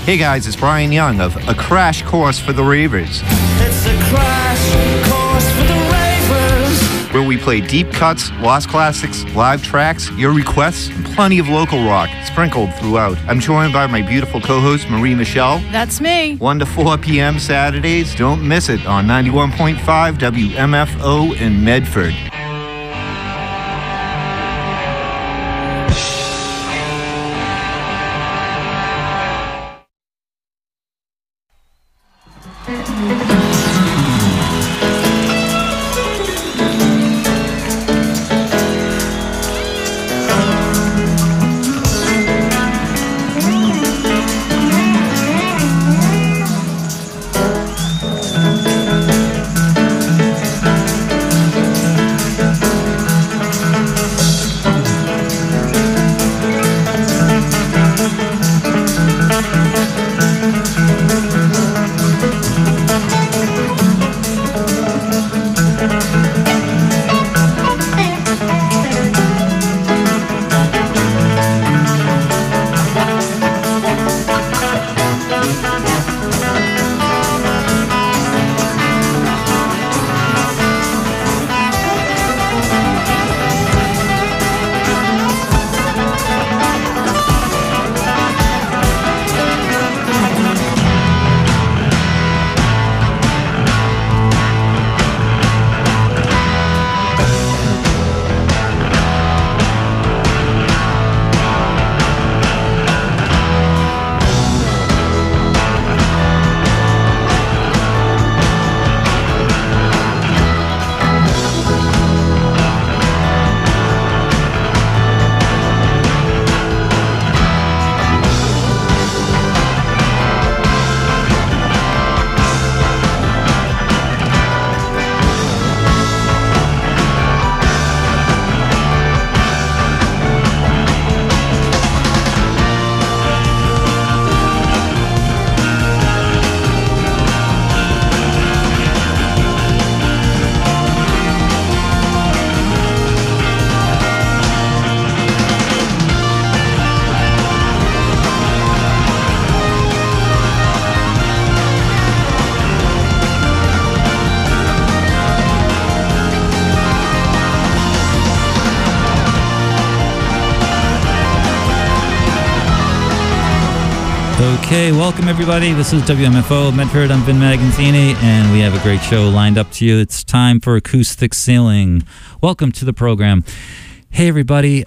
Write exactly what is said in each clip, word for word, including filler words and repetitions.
Hey guys, it's Brian Young of A Crash Course for the Ravers. It's a crash course for the Ravers, where we play deep cuts, lost classics, live tracks, your requests, and plenty of local rock sprinkled throughout. I'm joined by my beautiful co-host, Marie Michelle. That's me. one to four p.m. Saturdays. Don't miss it on ninety-one point five W M F O in Medford. Okay, welcome everybody. This is W M F O Medford. I'm Vin Magazzini, and we have a great show lined up to you. It's time for Acoustic Ceiling. Welcome to the program. Hey everybody,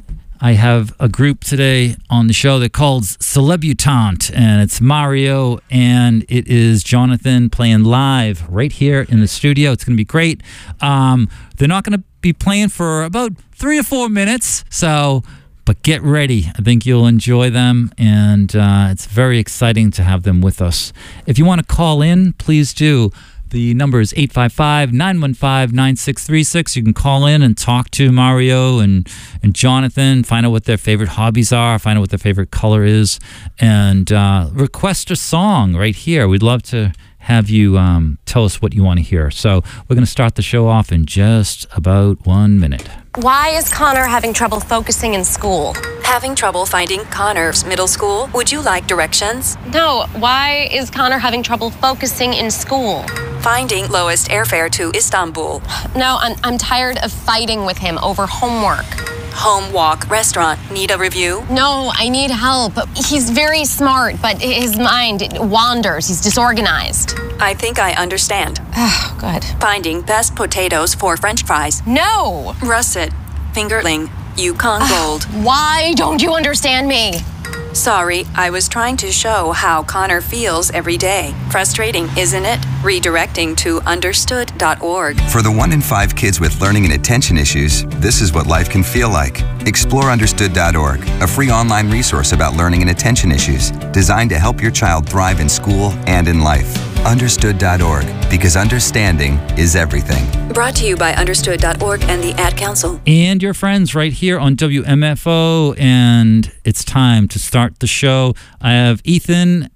I have a group today on the show that called Celebutante, and it's Mario and it is Jonathan playing live right here in the studio. It's going to be great. Um, they're not going to be playing for about three or four minutes, so... But get ready. I think you'll enjoy them, and uh, it's very exciting to have them with us. If you want to call in, please do. The number is eight five five, nine one five, nine six three six. You can call in and talk to Mario and, and Jonathan, find out what their favorite hobbies are, find out what their favorite color is, and uh, request a song right here. We'd love to have you um, tell us what you want to hear. So we're going to start the show off in just about one minute. Why is Connor having trouble focusing in school? Having trouble finding Connor's middle school? Would you like directions? No, why is Connor having trouble focusing in school? Finding lowest airfare to Istanbul. No, I'm, I'm tired of fighting with him over homework. Home walk restaurant. Need a review? No, I need help. He's very smart, but his mind wanders. He's disorganized. I think I understand. Oh, good. Finding best potatoes for French fries. No! Russet. Fingerling. Yukon Gold. Why don't you understand me? Sorry, I was trying to show how Connor feels every day. Frustrating, isn't it? Redirecting to understood dot org. For the one in five kids with learning and attention issues, this is what life can feel like. Explore understood dot org, a free online resource about learning and attention issues, designed to help your child thrive in school and in life. understood dot org, because understanding is everything. Brought to you by understood dot org and the Ad Council. And your friends right here on W M F O, and it's time to start the show. I have Ethan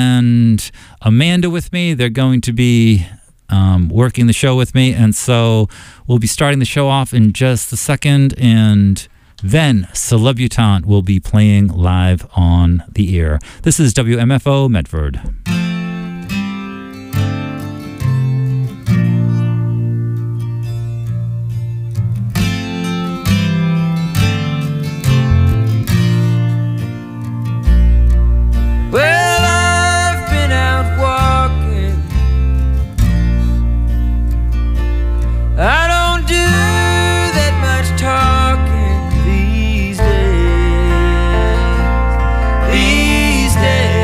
and Amanda with me. They're going to be um, working the show with me, and so we'll be starting the show off in just a second, and Then Celebutante will be playing live on the air. This is W M F O Medford. Well, I've been out walking. I don't do that much talking these days. These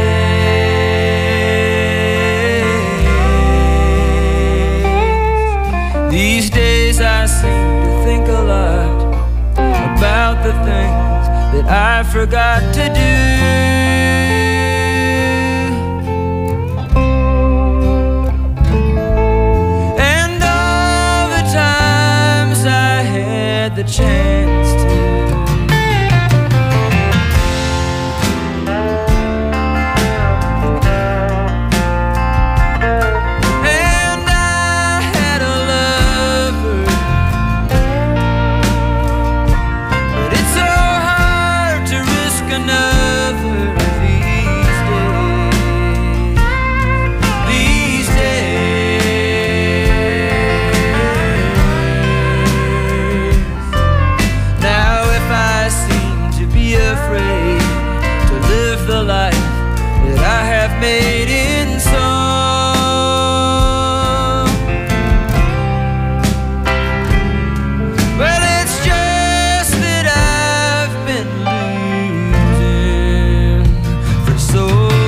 days. These days I seem to think a lot about the things that I forgot to do. The chance to and I had a lover, but it's so hard to risk another these days. These afraid to live the life that I have made in song. Well, it's just that I've been losing for so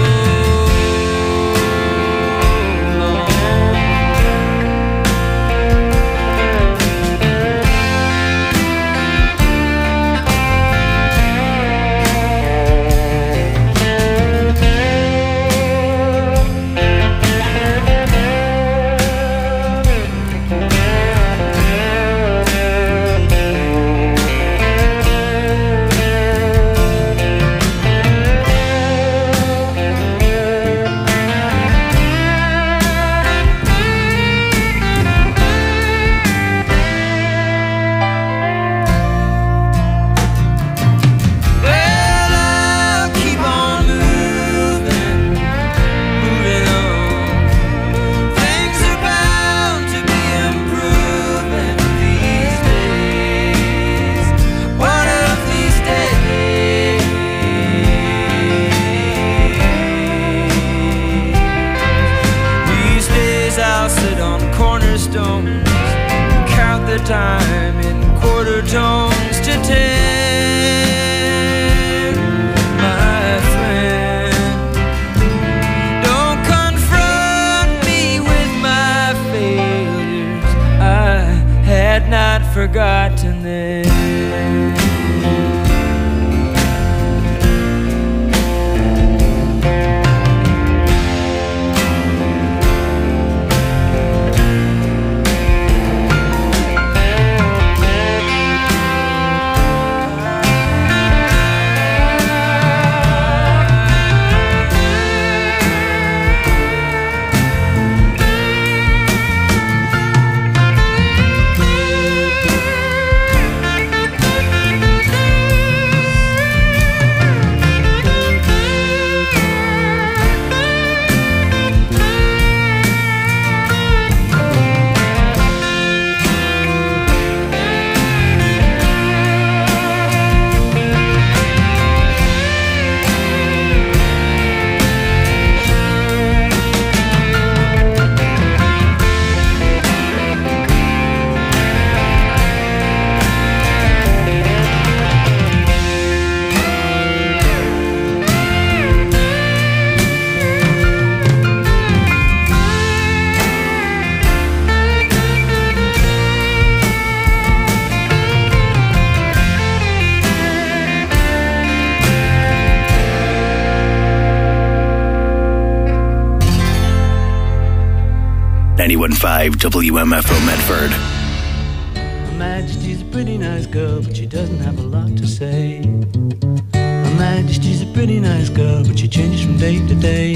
time in quarter tones to ten, my friend. Don't confront me with my failures. I had not forgotten them. ninety-one point five W M F O Medford. Her Majesty's a pretty nice girl, but she doesn't have a lot to say. Her Majesty's a pretty nice girl, but she changes from day to day.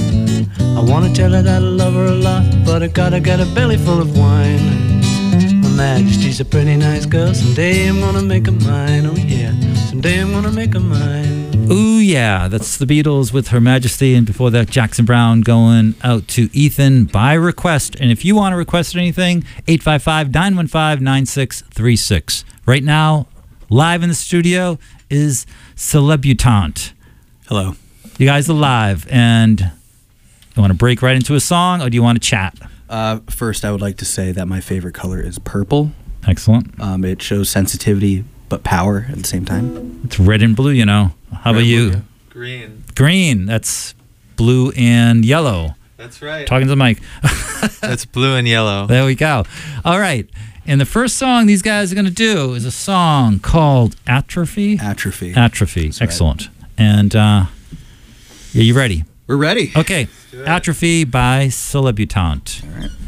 I wanna tell her that I love her a lot, but I gotta get a belly full of wine. Her Majesty's a pretty nice girl. Someday I'm gonna make her mine. Oh yeah, someday I'm gonna make her mine. Ooh, yeah. That's the Beatles with Her Majesty. And before that, Jackson Browne going out to Ethan by request. And if you want to request anything, eight five five, nine one five, nine six three six. Right now, live in the studio is Celebutante. Hello. You guys are live. And you want to break right into a song, or do you want to chat? Uh, first, I would like to say that my favorite color is purple. Excellent. Um, it shows sensitivity but power at the same time. It's red and blue, you know. How Red, about you? blue, green. Green. That's blue and yellow. That's right. Talking to the mic. That's blue and yellow. There we go. All right. And the first song these guys are going to do is a song called Atrophy. Atrophy. Atrophy. That's right. Excellent. And uh, are you ready? We're ready. Okay. Atrophy by Celebutante. All right.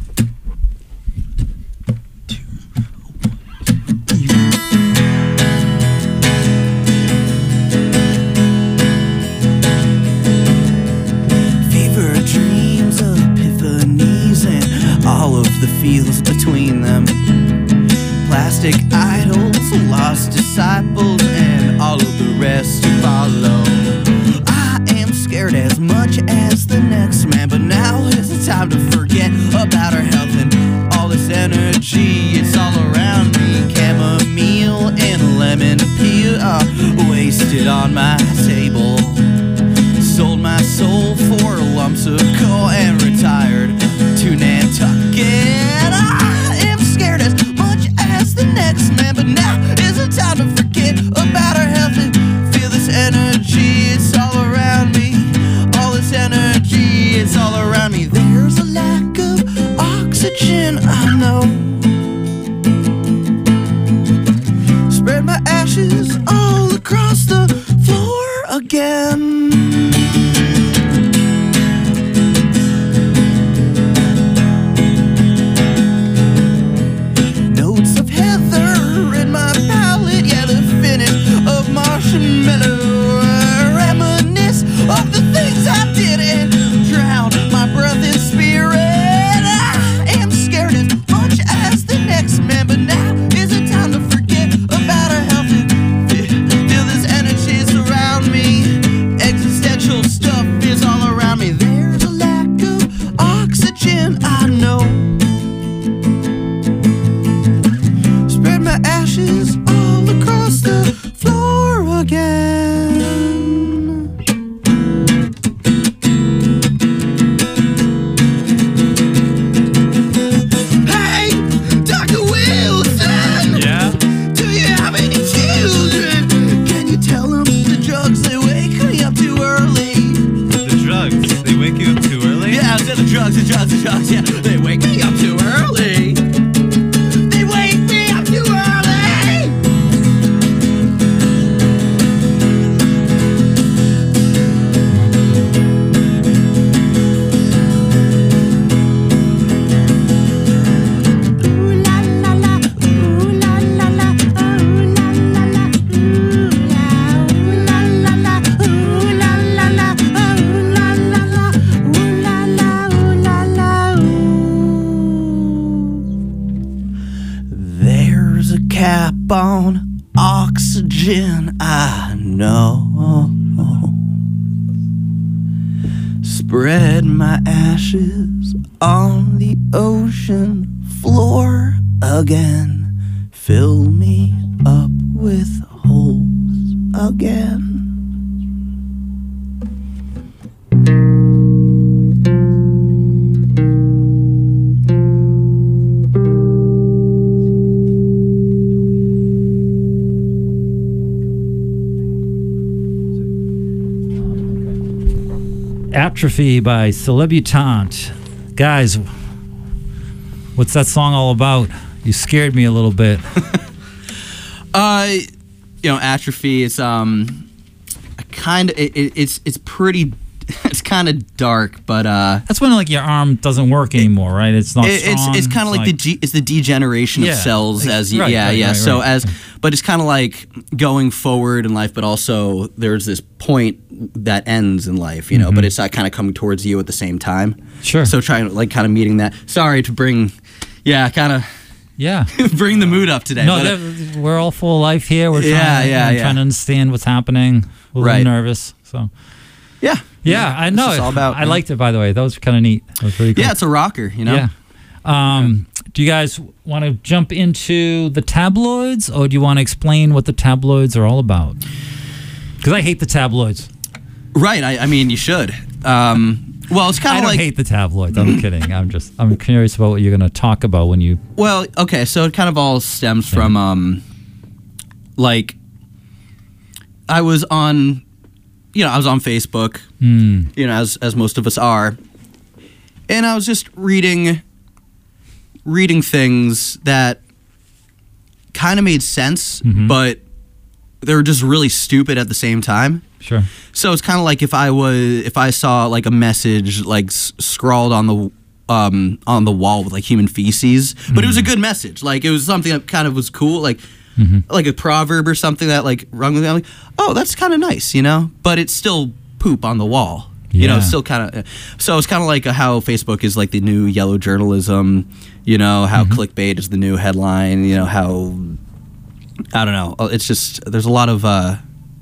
Fever dreams, epiphanies, and all of the feels between them. Plastic idols, lost disciples, and all of the rest to follow. I am scared as much as the next man, but now is the time to forget about our health and all this energy. It's all around me. Chamomile and lemon peel are wasted on my table. Sold my soul for lumps of coal and retired to Nantucket. I am scared as much as the next man, but now is the time to forget about our health and feel this energy. It's all around me. All this energy, it's all around me. There's a lack of oxygen, I know. Spread my ashes all across the floor again. Notes of heather in my palate, yeah, the finish of marshmallow. Reminisce of the things I did and drown my breath in spirit. I am scared as much as the next man, but now is the time to forget about our health and feel this energy surround me. Existential stuff is all around me. There's a lack of oxygen, I know. Spread my ashes all across the floor again. Hey, Doctor Wilson! Yeah? Do you have any children? Can you tell them the drugs, they wake me up too early? The drugs, they wake you up too early? Yeah, I said the drugs, the drugs, the drugs, yeah. They wake me up too early. They wake me up too early. Ooh la la la, ooh la la la, ooh la la la, ooh la, ooh la la la, ooh la la la, ooh la la la, ooh la la, ooh la la, ooh. There's a cap on oxygen, I know. Spread my ashes on the ocean floor again. Fill me up with holes again. Atrophy by Celebutante. Guys, what's that song all about? You scared me a little bit. Uh, you know, Atrophy is um, kind of it, it, it's it's pretty. It's kind of dark, but uh, That's when like your arm doesn't work anymore, right? It's not it, it's strong. it's kind of like, the G, it's the degeneration Yeah, of cells ex- as you, right, yeah right, yeah. right, so right. as but it's kind of like going forward in life, but also there's this point that ends in life, you know. Mhm. But it's not kind of coming towards you at the same time. Sure. So trying like kind of meeting that. Sorry to bring, yeah, kind of. Yeah. bring the mood up today. No, but, uh, that- we're all full of life here. We're Yeah, trying, yeah, I'm yeah. trying to understand what's happening. We're a little Right. nervous. So yeah. yeah, I know. It's all about, I man. liked it, by the way. That was kind of neat. That was pretty cool. Yeah, it's a rocker, you know? Yeah. Um, do you guys want to jump into the tabloids, or do you want to explain what the tabloids are all about? Because I hate the tabloids. Right. I, I mean, you should. Um, well, it's kind I of don't like. hate the tabloids. I'm kidding. I'm just. I'm curious about what you're going to talk about when you. Well, okay, so it kind of all stems from, um, like, I was on, you know, I was on Facebook, Mm. you know, as as most of us are, and I was just reading, reading things that kind of made sense, Mhm. but they were just really stupid at the same time. Sure. So it's kind of like if I was, if I saw like a message like s- scrawled on the um on the wall with like human feces, but it was a good message. Like it was something that kind of was cool, like like a proverb or something that like rung with me. I'm like, oh, that's kind of nice, you know. But it's still poop on the wall. You know, Yeah. it's still kind of. So it's kind of like a, how Facebook is like the new yellow journalism. You know, how clickbait is the new headline. You know how. I don't know. It's just there's a lot of. uh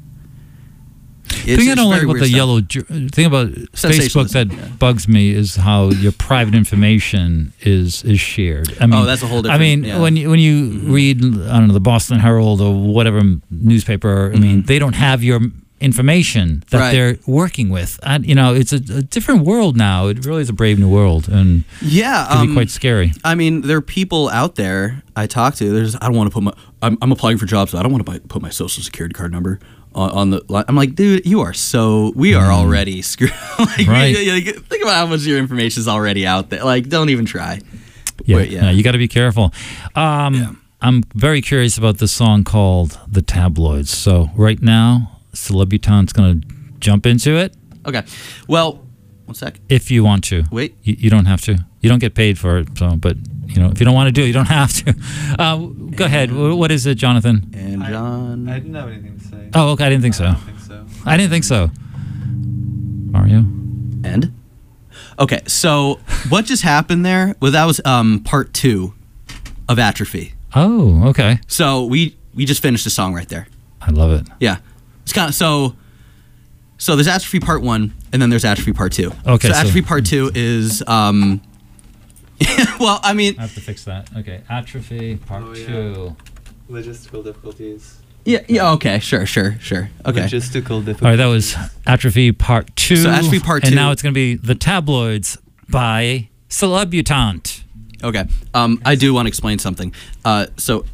The thing I don't like about the yellow ju- thing about Facebook Sensationalism, that bugs me is how your private information is is shared. I mean, Oh, that's a whole I different- mean, yeah. when you, when you read, I don't know, the Boston Herald or whatever newspaper, I mean, they don't have your information that Right. they're working with. And, you know, it's a, a different world now. It really is a brave new world, and Yeah, it can be um, quite scary. I mean, there are people out there I talk to. There's I don't want to put my. I'm, I'm applying for jobs. So I don't want to buy, put my social security card number on, on the. line. I'm like, dude, you are so. We are already screwed. like, Right. we- like, think about how much of your information is already out there. Like, don't even try. Yeah, But, yeah. you got to be careful. Um, I'm very curious about this song called "The Tabloids." So right now, Celebutan's going to jump into it. Okay. Well, one sec. If you want to. Wait. You, you don't have to. You don't get paid for it. So, but you know, if you don't want to do it, you don't have to. Uh, go ahead. Wh- What is it, Jonathan? And John. I didn't have anything to say. Oh, okay. I didn't think so. I don't think so. I didn't think so. Mario. And. Okay. So what just happened there? Well, that was um part two of Atrophy. Oh, okay. So we we just finished the song right there. I love it. Yeah. It's kind of so. So there's Atrophy Part One, and then there's Atrophy Part Two. Okay, So so- Atrophy Part Two is um. well, I mean, I have to fix that. Okay. Atrophy Part Oh, yeah. Two. Logistical difficulties. yeah, yeah. Okay, sure, sure, sure. Okay. Logistical difficulties. All right. That was Atrophy Part Two. So Atrophy Part And Two- now it's going to be The Tabloids by Celebutant. Okay. Um, I do want to explain something. Uh, so.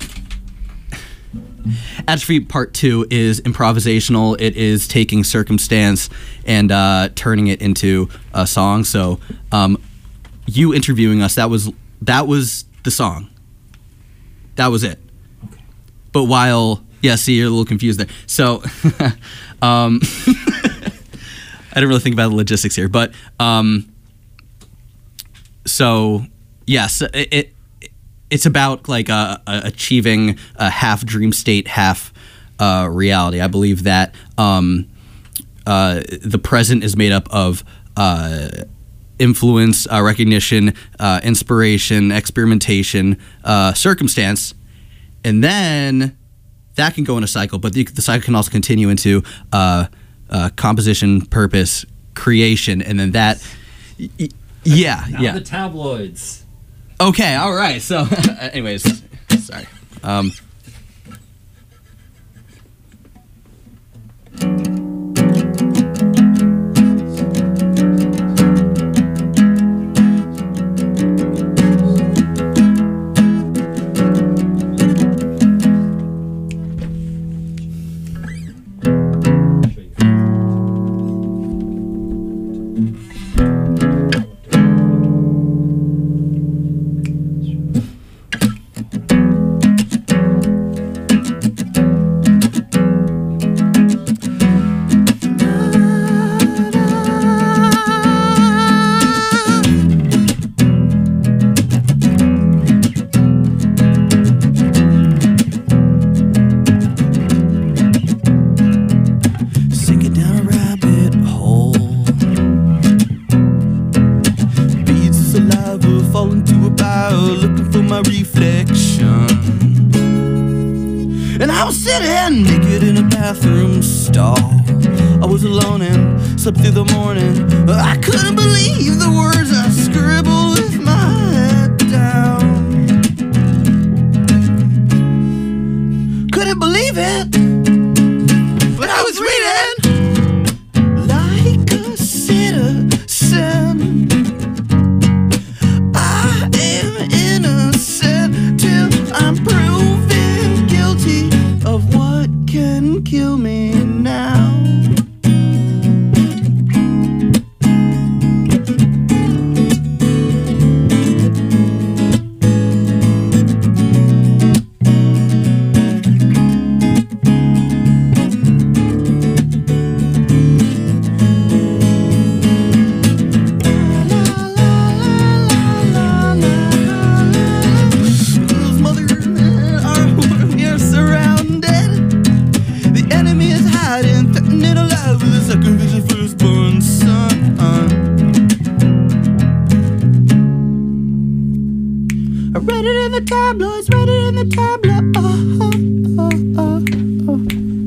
Atrophy Part Two is improvisational. It is taking circumstance and uh, turning it into a song. So, um, you interviewing us, that was that was the song. That was it. But while, yeah, see, you're a little confused there. So, um, I didn't really think about the logistics here, but um, so yes, it, it it's about like uh, uh, achieving a half dream state, half uh, reality. I believe that um, uh, the present is made up of uh, influence, uh, recognition, uh, inspiration, experimentation, uh, circumstance, and then that can go in a cycle. But the, the cycle can also continue into uh, uh, composition, purpose, creation, and then that. Y- y- yeah, Now yeah. The Tabloids. Okay, all right. So, anyways, sorry. Um, written naked in a bathroom stall. I was alone and slept through the morning. I couldn't believe the words I scribbled with my head down. Couldn't believe it when I was reading like a citizen. I am innocent till I'm proven guilty of what can kill me now. Tabloids, read it in the tabloid. Oh, oh, oh, oh, oh.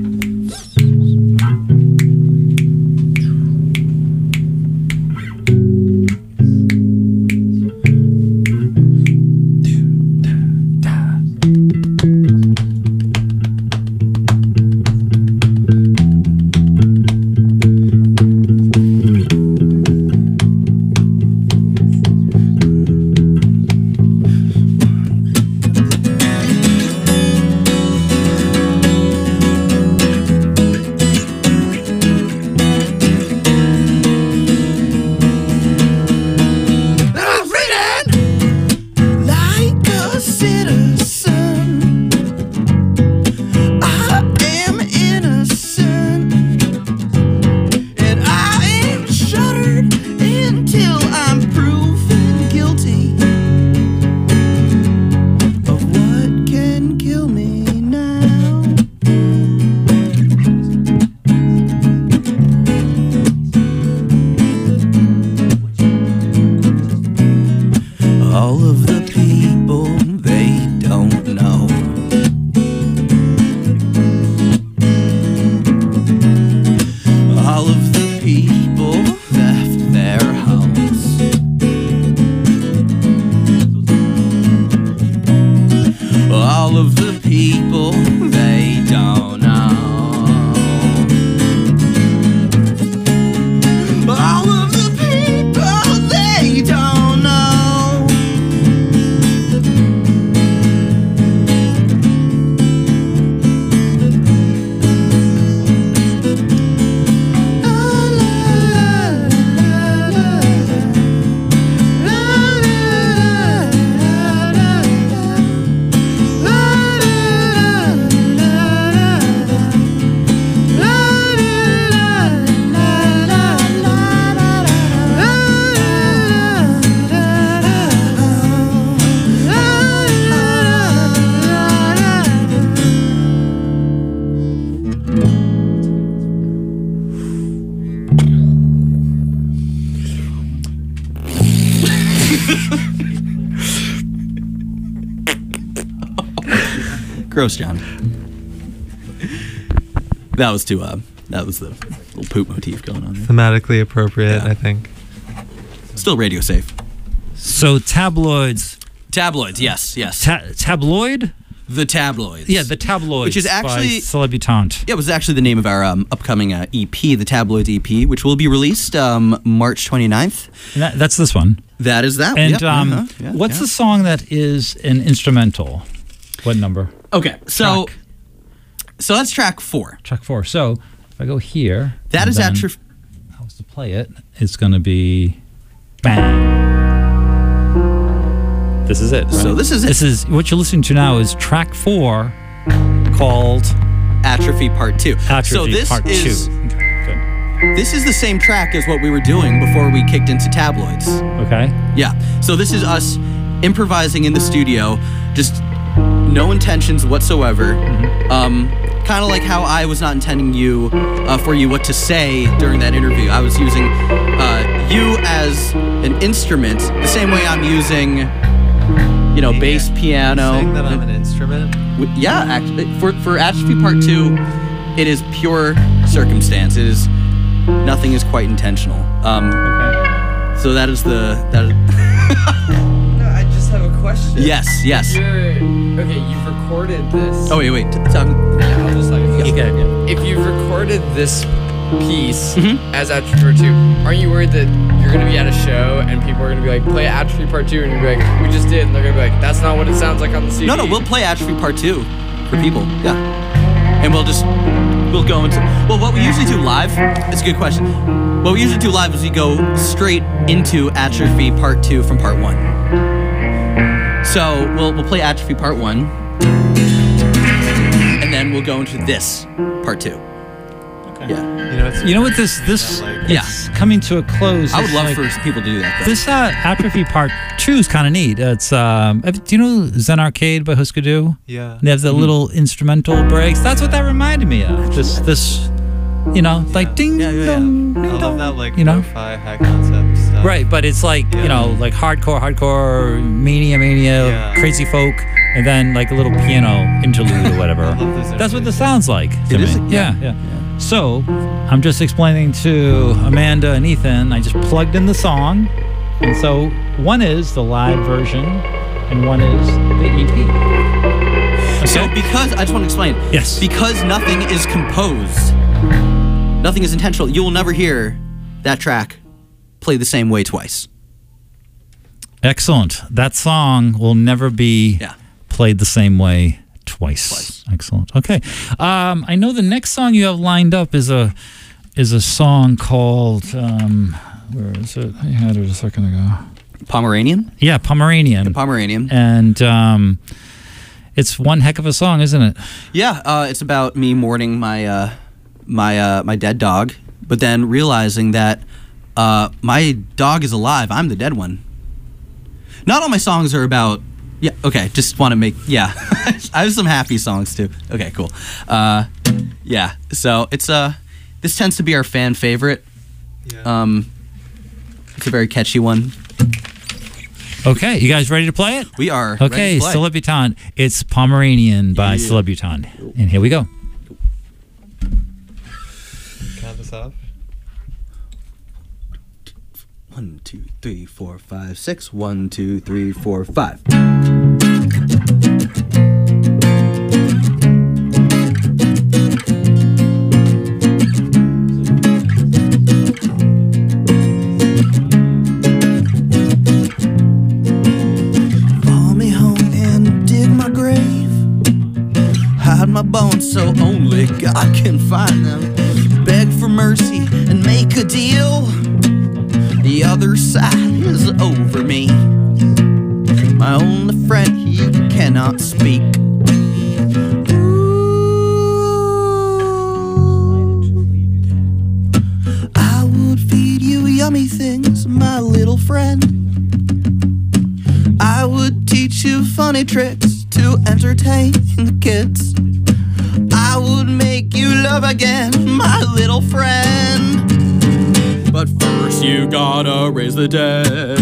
Gross, John. That was too, uh, that was the little poop motif going on there. Thematically appropriate, Yeah. I think. Still radio safe. So tabloids. Tabloids, yes, yes. Ta- tabloid? The Tabloids. Yeah, the Tabloids. Which is actually- by Celebutante. Yeah, it was actually the name of our um, upcoming uh, E P, the Tabloids E P, which will be released um, March twenty-ninth. And that, that's this one. That is that. And Yep, um, uh-huh, yeah, what's yeah. the song that is an instrumental? What number? Okay, so Track. so that's track four. Track four. So if I go here, That and is then actually. I was to play it. It's going to be bang. This is it. So right? this is it. This is what you're listening to now. Is track four called Atrophy Part Two. Atrophy so this Part is, Two. Okay, good. This is the same track as what we were doing before we kicked into Tabloids. Okay. Yeah. So this is us improvising in the studio, just no intentions whatsoever. Mm-hmm. Um, kind of like how I was not intending you uh, for you what to say during that interview. I was using uh, you as an instrument, the same way I'm using you know, bass, piano. Saying that I'm an instrument? W- Yeah, actually, for for Atrophy Part Two, it is pure circumstance. It is nothing is quite intentional. Um, Okay. So that is the that. Is, No, I just have a question. yes, yes. You're, okay, you've recorded this. Oh wait, wait. T- t- um, Yeah, I'll just let it go. You got it, yeah. If you've recorded this piece Mhm. as Atrophy Part two, aren't you worried that you're gonna be at a show and people are gonna be like, play Atrophy Part two, and you're gonna be like, we just did, and they're gonna be like, that's not what it sounds like on the C D. no, no. We'll play Atrophy Part Two for people. Yeah, and we'll just we'll go into well, what we usually do live. It's a good question. What we usually do live is we go straight into Atrophy Part Two from Part One. So we'll we'll play Atrophy Part One, and then we'll go into this Part Two. Yeah. You know, it's You know what this this like- it's coming to a close. I would It's love like- for people to do that. Though. This uh, Atrophy Part Two is kind of neat. It's um, have- do you know Zen Arcade by Husker Du? Yeah. They have the little instrumental breaks. That's what that reminded me of. This this, you know, like ding Yeah, yeah, yeah. dong, I ding love dong. that, like, you know, lo-fi high concept stuff. right? But it's like you Yeah. know, like hardcore, hardcore, mania, mania, Yeah. crazy folk, and then like a little piano interlude or whatever. I love those That's what this interludes. sounds like to It me. is, yeah, yeah. So, I'm just explaining to Amanda and Ethan, I just plugged in the song. And so, one is the live version, and one is the E P. Okay? So because I just want to explain. Yes. Because nothing is composed, nothing is intentional. You will never hear that track play the same way twice. Excellent. That song will never be Yeah. played the same way twice. Twice. Excellent. Okay. Um, I know the next song you have lined up is a is a song called um, where is it? I had it a second ago. Pomeranian. Yeah, Pomeranian. Pomeranian. And um, it's one heck of a song, isn't it? Yeah. Uh, it's about me mourning my uh, my uh, my dead dog, but then realizing that uh, my dog is alive. I'm the dead one. Not all my songs are about. Yeah. Okay. Just want to make. Yeah. I have some happy songs too. Okay. Cool. Uh, yeah. So it's uh, this tends to be our fan favorite. Yeah. Um, it's a very catchy one. Okay, you guys ready to play it? We are. Okay, ready to play. Celebutant. It's Pomeranian by Yeah. Celebutant. And here we go. Count this off. One, two, three, four, five, six. One, two, three, four, five. Follow me home and dig my grave. Hide my bones so only God can find them. Beg for mercy and make a deal. The other side is over me. My only friend, he cannot speak. I would feed you yummy things, my little friend. I would teach you funny tricks to entertain the kids. I would make you love again, my little friend. But first you gotta raise the dead.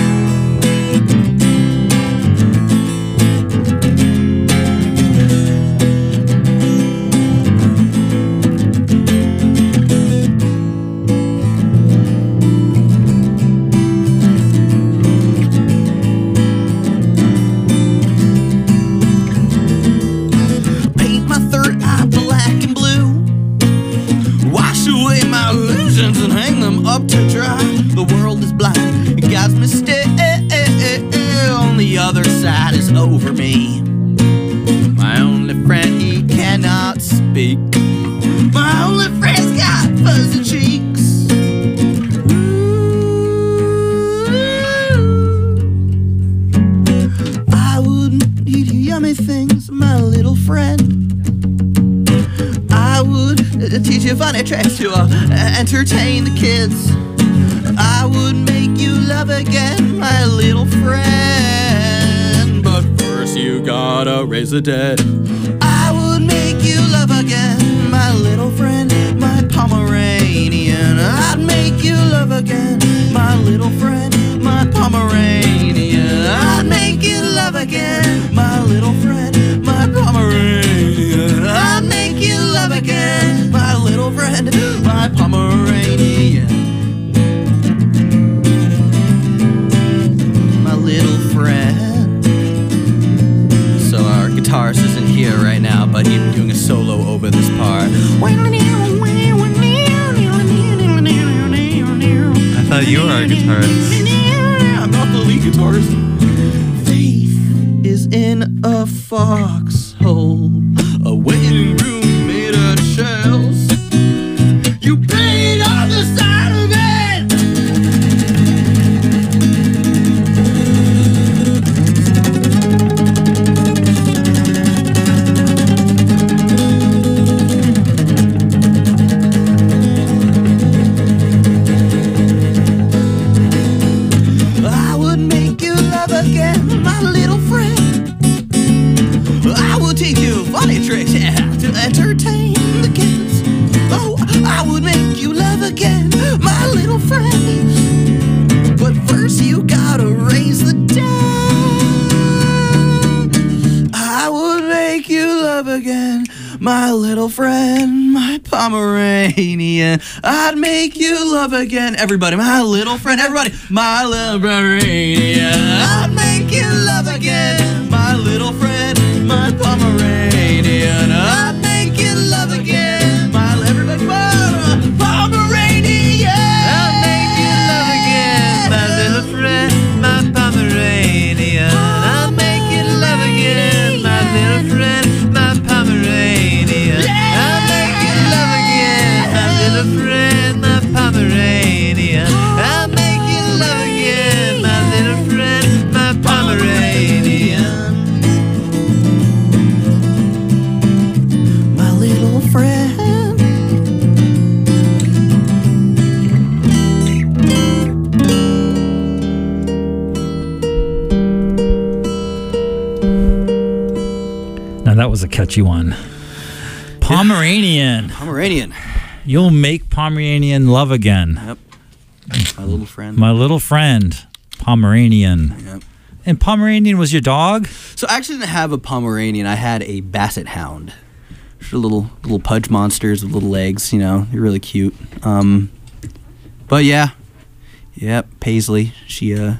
Paint my third eye black and blue. Wash away my illusions and hang them up to dry. The world is blind, God's mistake. On the other side is over me. My only friend, he cannot speak. My only friend's got fuzzy cheeks. I wouldn't eat yummy things, my little friend. I would uh, teach you funny tricks to uh, entertain the kids. I would make you love again, my little friend. But first you gotta raise the dead. I would make you love again, my little friend, my Pomeranian. I'd make you love again, my little friend, my Pomeranian. I'd make you love again. friend, my Pomeranian. My little friend. So our guitarist isn't here right now, but he's doing a solo over this part. I thought you were our guitarist. I'm not the lead guitarist. Faith is in a foxhole, a waiting room made of shells. You paid on the side of it. I would make you love again, my little friend. I will teach you funny tricks, yeah, to entertain the kids. Oh, I would make you love again, my little friend. But first you gotta raise the dead. I would make you love again, my little friend, my Pomeranian. I'd make you love again, everybody, my little friend, everybody, my little Pomeranian. I'd make you love again, my little friend, my Pomeranian. I'd make you love again, my everybody, my Pomeranian. I'll make you love again, my little friend, my Pomeranian. I'll make you love again, my little friend, my Pomeranian. I'll make you love again, my little friend, my Pomeranian. I'll make you love again, my little friend, my Pomeranian. My little friend. Now that was a catchy one. Pomeranian. Pomeranian. You'll make Pomeranian love again. Yep. My little friend. My little friend, Pomeranian. Yep. And Pomeranian was your dog? So I actually didn't have a Pomeranian. I had a Basset Hound. Just little little pudge monsters with little legs. You know, they're really cute. Um, but yeah, yep. Paisley. She uh,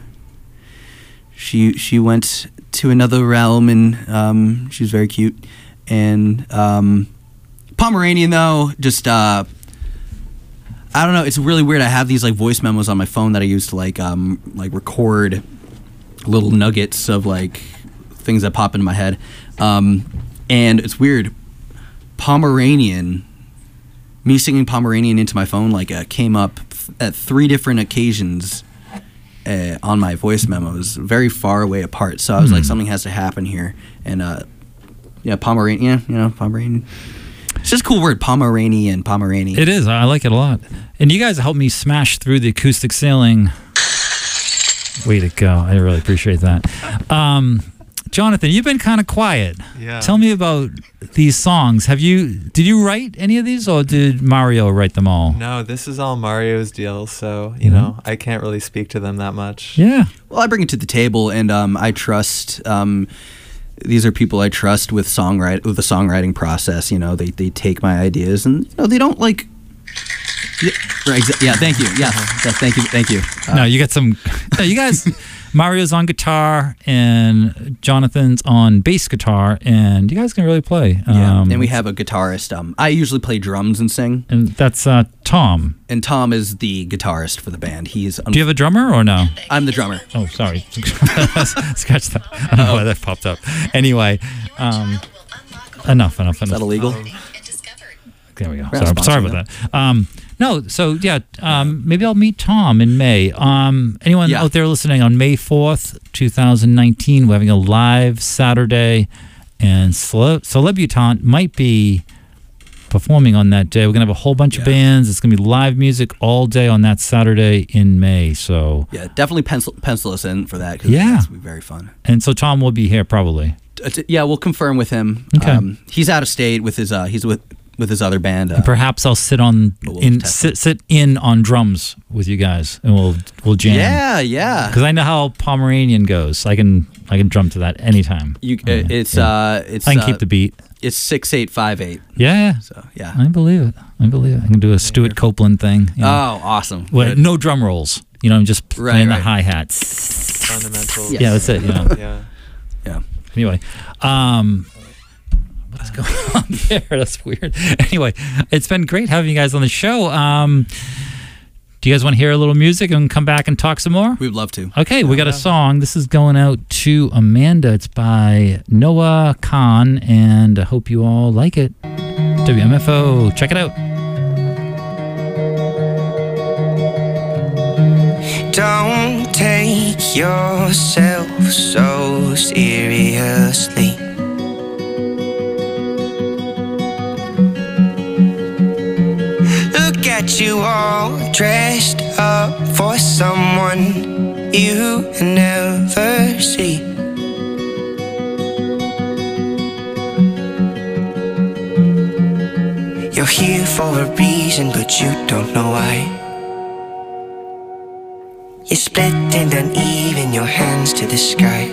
she she went to another realm, and um, she was very cute. And um, Pomeranian though, just uh, I don't know. It's really weird. I have these like voice memos on my phone that I use to like um like record little nuggets of like things that pop into my head, um, and it's weird. Pomeranian, me singing Pomeranian into my phone like uh, came up th- at three different occasions uh, on my voice memos, very far away apart. So I was Hmm. like, something has to happen here, and uh, yeah, Pomeranian, you know, Pomeranian. It's just a cool word, Pomeranian, Pomeranian. It is. I like it a lot. And you guys helped me smash through the acoustic ceiling. Way to go. I really appreciate that. Um, Jonathan, you've been kind of quiet. Yeah. Tell me about these songs. Have you, did you write any of these, or did Mario write them all? No, this is all Mario's deal, so, you Mhm. know, I can't really speak to them that much. Yeah. Well, I bring it to the table, and um, I trust. Um, these are people I trust with songwrite with the songwriting process. You know, they they take my ideas, and you know, they don't like. Yeah, right, exa- yeah thank you. Yeah, yeah, thank you, thank you. Uh, No, you got some. No, you guys. Mario's on guitar and Jonathan's on bass guitar, and you guys can really play. yeah. Um, and we have a guitarist. Um, I usually play drums and sing, and that's uh, Tom. and Tom is the guitarist for the band. He's. Un- Do you have a drummer or no? I'm the drummer. Oh, sorry. Scratch that. I don't know why that popped up. Anyway, um, enough, enough, enough. Is that illegal? There we go. We're not Sorry, sorry sponsoring about that. Um, no, so yeah, um, maybe I'll meet Tom in May. Um, anyone Yeah. out there listening, on May fourth, twenty nineteen, we're having a live Saturday, and Cele- Celebutante might be performing on that day. We're going to have a whole bunch of Yeah. bands. It's going to be live music all day on that Saturday in May. So, Yeah, definitely pencil pencil us in for that. 'Cause Yeah. that's gonna be very fun. and so Tom will be here probably. Uh, t- Yeah, we'll confirm with him. Okay. Um, he's out of state with his. Uh, he's with with his other band. Uh, Perhaps I'll sit on We'll in test sit, sit in on drums with you guys, and we'll we'll jam. yeah, yeah. Because I know how Pomeranian goes. I can I can drum to that anytime. You, Oh, uh, yeah. it's Yeah. uh, it's. I can uh, keep the beat. It's six eight five eight. Yeah, So yeah. I believe it. I believe I can do a Stuart Copeland thing. You know. Oh, awesome. Well, Good. no drum rolls. You know, I'm just Right, playing right. the hi-hats. Fundamentals. Yeah, that's it. You know. Yeah. Yeah. Anyway, um, what is going on there? That's weird. Anyway, it's been great having you guys on the show. Um, do you guys want to hear a little music and come back and talk some more? We'd love to. Okay, we got a song. This is going out to Amanda. It's by Noah Khan, and I hope you all like it. W M F O, check it out. Don't take yourself so seriously. Look at you all dressed up for someone you never see. You're here for a reason, but you don't know why. You're split and uneven, your hands to the sky.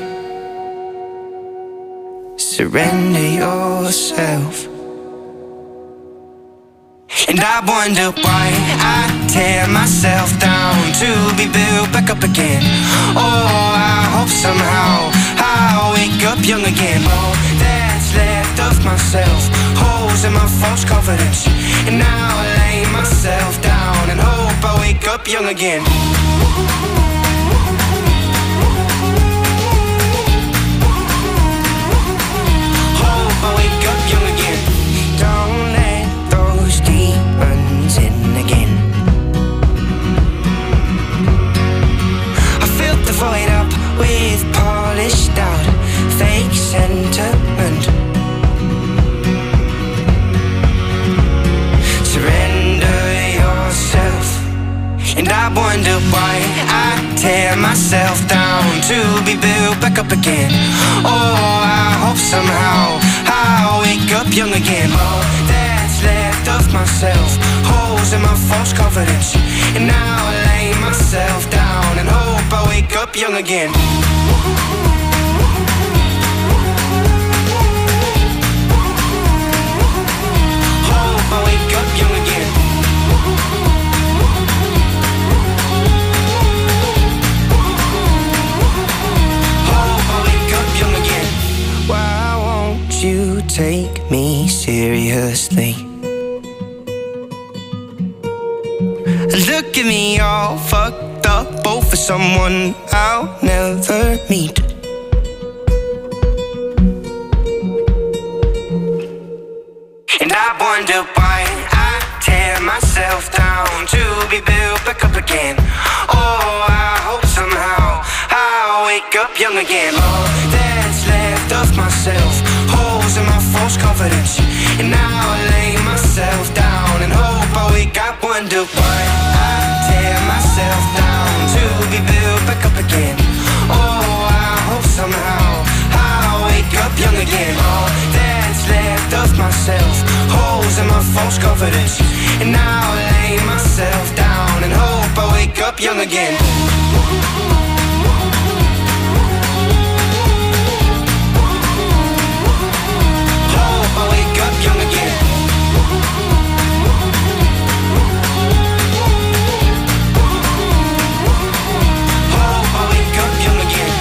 Surrender yourself. And I wonder why I tear myself down to be built back up again. Oh, I hope somehow I'll wake up young again. All that's left of myself, holes in my false confidence. And now I lay myself down and hope I wake up young again. Hope I wake up young again. Don't let those demons in again. I filled the void up with polished out fake sentiment. Surrender yourself. And I wonder why I tear myself down to be built back up again. Oh, I hope somehow I'll wake up young again. All that's left of myself, holes in my false confidence. And now I lay myself down and hope I wake up young again. Hope I wake up young again. Why won't you take me seriously? Look at me all fucked up, both for someone I'll never meet. And I wonder why I tear myself down to be built back up again. Oh, I hope somehow I'll wake up young again. All that's left of myself, holes in my false confidence. And now I lay myself down and hope I wake up. Wonder why I tear myself down to be built back up again. Oh, I hope somehow I'll wake up young again. All that's left of myself, holes in my false confidence. And now I lay myself down and hope I wake up young again. Hope I wake up young again. Hope I wake up young again.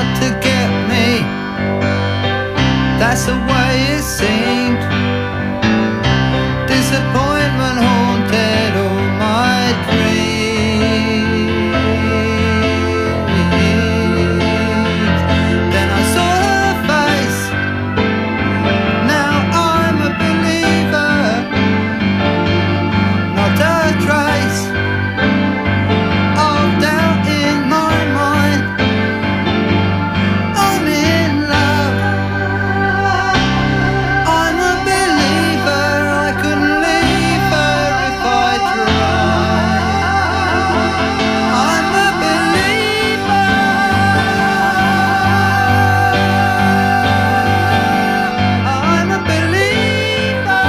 out to get me. That's the way it seemed. Disappointment haunted all my dreams. Then I saw her face. Now I'm a believer. Not a trace of doubt in my mind. I'm in love. I'm a believer. I couldn't leave her if I tried. I'm a believer. I'm a believer.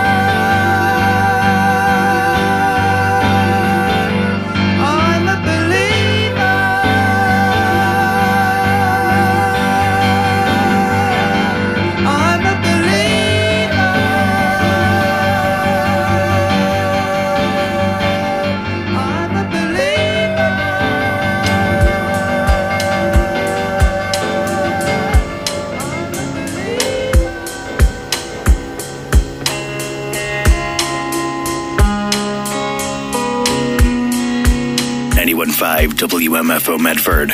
I'm a believer. I'm a believer. I'm a believer. ninety-one point five W M F O Medford.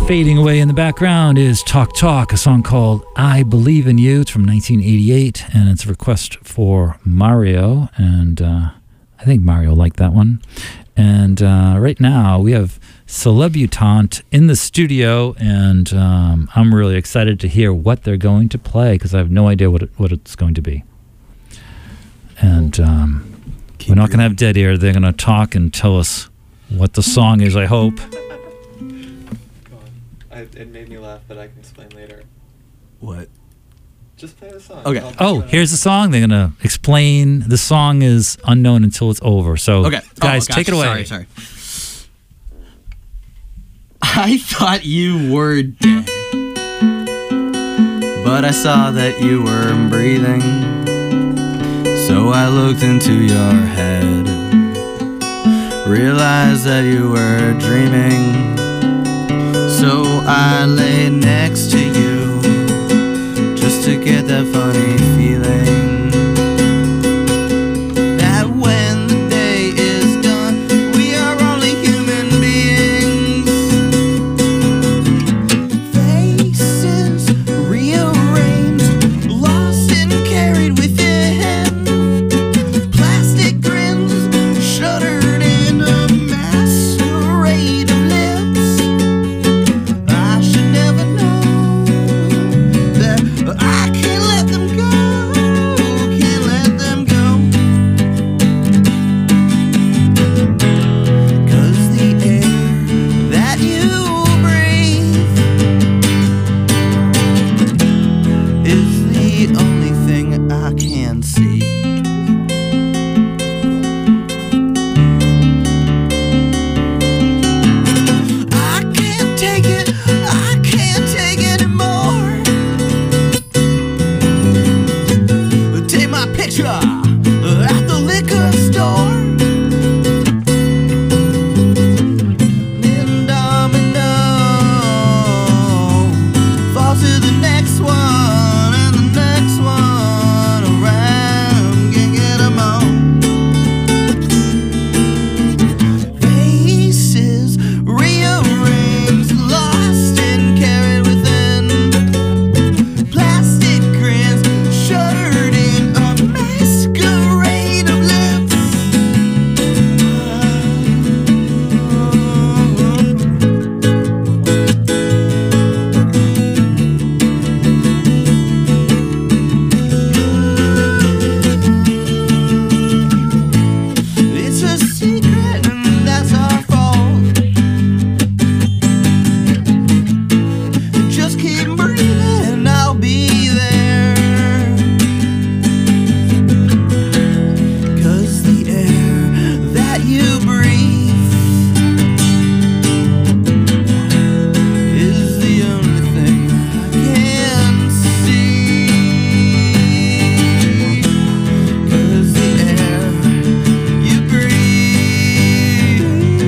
Fading away in the background is Talk Talk, a song called I Believe in You. It's from nineteen eighty-eight, and it's a request for Mario, and uh, I think Mario liked that one. And uh, right now we have Celebutante in the studio, and um, I'm really excited to hear what they're going to play because I have no idea what it, what it's going to be. And um, we're not going to have dead air. They're going to talk and tell us what the song is, I hope. I, it made me laugh, but I can explain later. What? Just play the song. Okay. I'll Oh, here's the song. They're going to explain. The song is unknown until it's over. So, Okay. guys, Oh, take it gotcha. away. Sorry, sorry. I thought you were dead, but I saw that you were breathing. So I looked into your head, realized that you were dreaming. So I lay next to you, just to get that funny feeling that when the day is done, we are only human beings. Faces rearranged, lost and carried within. Plastic grins shuddered in a masquerade of lips. I should never know that I can't let them go, can't let them go. 'Cause the air that you breathe is the only thing I can see. I can't take it, I can't take it anymore. Take my picture at the liquor store. Then domino, fall to the next one and the next one around. Can't get 'em all. Faces rearranged, lost and carried within. Plastic grins shuddered in a masquerade of lips. It's a secret and that's our fault. Just keep breathing, I'll be there. 'Cause the air that you breathe is the only thing I can see. 'Cause the air you breathe,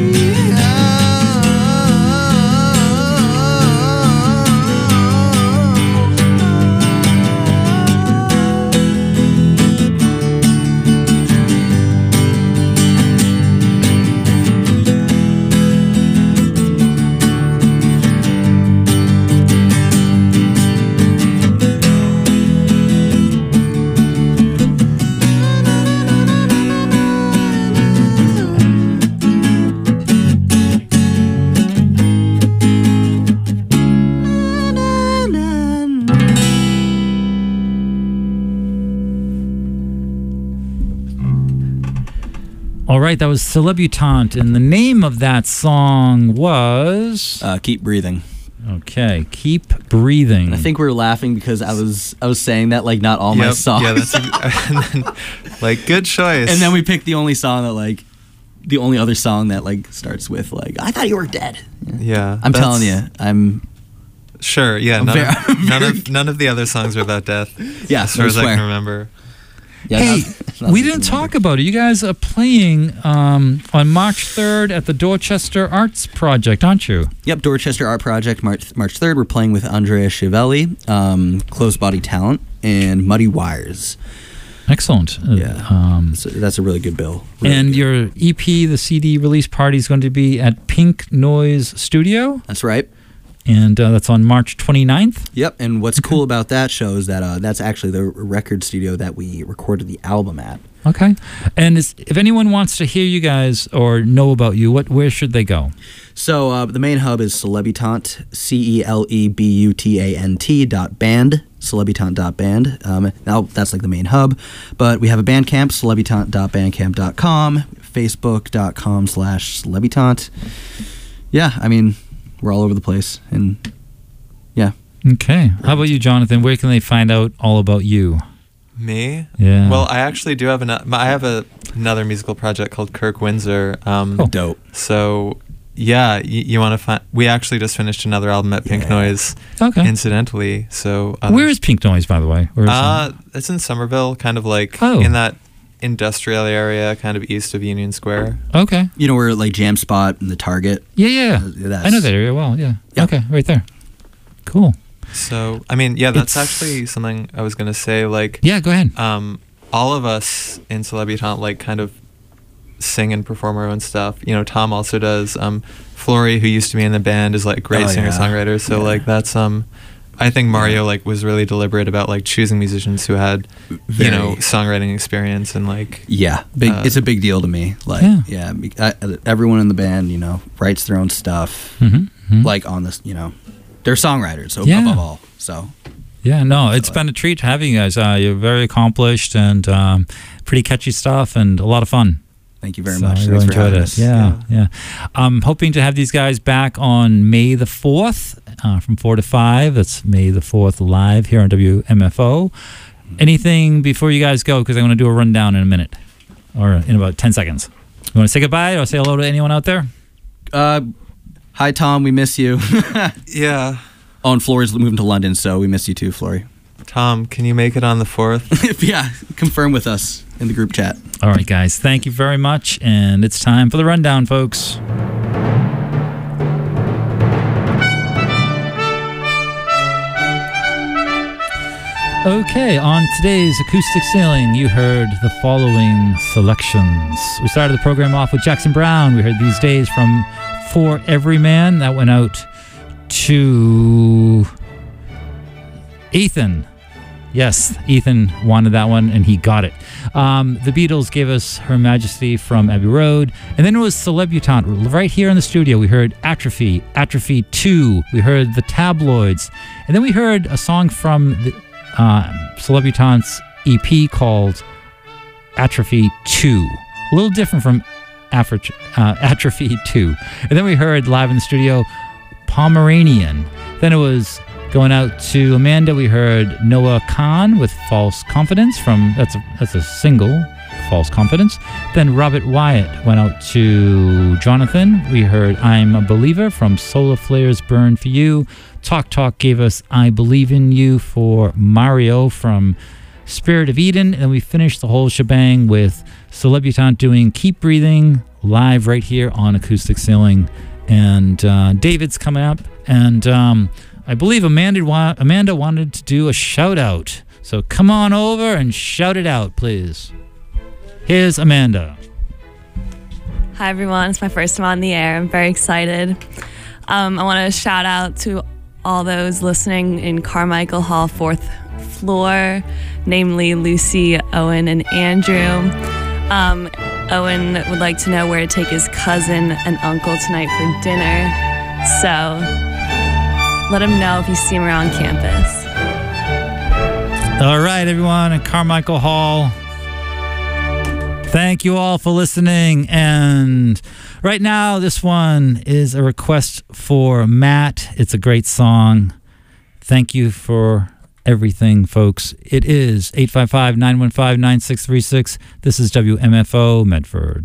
All right, that was Celebutante, and the name of that song was... Uh, keep breathing. Okay, Keep Breathing. And I think we were laughing because I was I was saying that like not all my Yep, songs. yeah, that's a, and then, like good choice. And then we picked the only song that like the only other song that like starts with like I thought you were dead. yeah, I'm that's- telling you, I'm Sure, yeah. I'm None, very- of, none of none of the other songs are about death. Yeah, as far I as I swear. can remember. yeah. Hey, not- not we something didn't to talk about it. You guys are playing um, on March third at the Dorchester Arts Project, aren't you? Yep, Dorchester Art Project, March March third. We're playing with Andrea Chiavelli, um, Closed Body Talent, and Muddy Wires. Excellent. Uh, Yeah, Um, so that's a really good bill. Really and good. your E P, the C D release party, is going to be at Pink Noise Studio. That's right. and uh, that's on March twenty-ninth. Yep, and what's cool about that show is that uh, that's actually the record studio that we recorded the album at. Okay. And is, if anyone wants to hear you guys or know about you, what where should they go? So uh, the main hub is Celebutant, C E L E B U T A N T dot band, celebutant dot band. Um, now that's like the main hub, but we have a Bandcamp, celebutant dot bandcamp dot com, facebook dot com slash celebutant. Yeah, I mean, we're all over the place, and yeah. Okay. How about you, Jonathan? Where can they find out all about you? Me? Yeah. Well, I actually do have an. I have a, another musical project called Kirk Windsor. Um, oh, dope. So, yeah, you, you want to find. We actually just finished another album at Pink Yeah. Noise. Okay. Incidentally, so um, Where is Pink Noise, by the way? Where is Uh, it's in Somerville, kind of like Oh. in that industrial area, kind of east of Union Square. it? Okay. You know where like Jam Spot and the Target? Yeah, yeah. Uh, that's- I know that area well. Yeah. Yeah. Okay. Right there. Cool. So, I mean, yeah, that's It's- actually something I was gonna say. Like, Yeah. Go ahead. um, all of us in Celebutant like kind of sing and perform our own stuff. You know, Tom also does. Um, Flory, who used to be in the band, is like a great Oh, singer yeah. songwriter. So Yeah. like that's um, I think Mario like was really deliberate about like choosing musicians who had Very- you know songwriting experience and like Yeah, big. Uh, it's a big deal to me. Like, Yeah. yeah, be- I, everyone in the band, you know, writes their own stuff. Mm-hmm. Like on this, you know, they're songwriters. So Yeah. above all, so Yeah, no, it's been a treat having you guys. Uh, you're very accomplished and um, pretty catchy stuff and a lot of fun. thank you very So much. I Thanks really for enjoyed having it. us. Yeah, yeah. I'm hoping to have these guys back on May the fourth uh, from four to five. That's May the fourth live here on W M F O. Anything before you guys go? Because I want to do a rundown in a minute or in about ten seconds. You want to say goodbye or say hello to anyone out there? Uh, hi Tom, we miss you. yeah. Oh, and Flory's moving to London, so we miss you too, Flory. Tom, can you make it on the fourth? Yeah, confirm with us in the group chat. All right, guys. Thank you very much. And it's time for the rundown, folks. Okay, on today's Acoustic Sailing, you heard the following selections. We started the program off with Jackson Browne. We heard These Days from For Every Man. That went out to Ethan. Yes, Ethan wanted that one, and he got it. Um, the Beatles gave us Her Majesty from Abbey Road. And then it was Celebutant. Right here in the studio, we heard Atrophy, Atrophy two. We heard The Tabloids. And then we heard a song from the uh, Celebutant's E P called Atrophy two. A little different from Afri- uh, Atrophy two. And then we heard live in the studio Pomeranian. Then it was going out to Amanda. We heard Noah Khan with False Confidence from that's a that's a single, False Confidence. Then Robert Wyatt went out to Jonathan. We heard I'm a Believer from Solar Flares Burn for You. Talk Talk gave us I Believe in You for Mario from Spirit of Eden. And then we finished the whole shebang with Celebutant doing Keep Breathing live right here on Acoustic Sailing. And uh, David's coming up. And um, I believe Amanda, wa- Amanda wanted to do a shout out. So come on over and shout it out, please. Here's Amanda. Hi, everyone. It's my first time on the air. I'm very excited. Um, I want to shout out to all those listening in Carmichael Hall, fourth floor, namely Lucy, Owen, and Andrew. Um, Owen would like to know where to take his cousin and uncle tonight for dinner. So let him know if you see him around campus. All right, everyone at Carmichael Hall. Thank you all for listening. And right now, this one is a request for Matt. It's a great song. Thank you for everything, folks. It is eight five five, nine one five, nine six three six. This is W M F O Medford.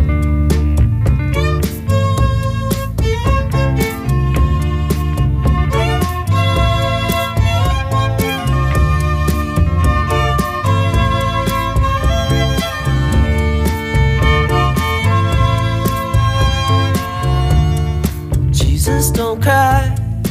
Jesus, don't cry.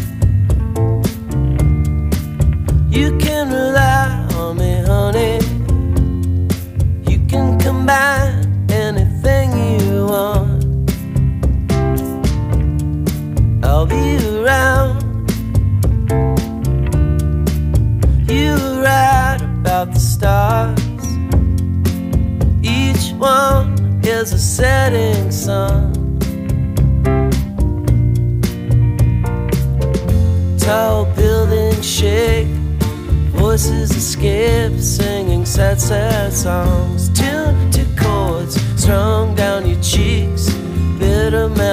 You can rely on me, honey. You can combine anything you want. I'll be around stars. Each one is a setting sun. Tall buildings shake, voices escape, singing sad, sad songs.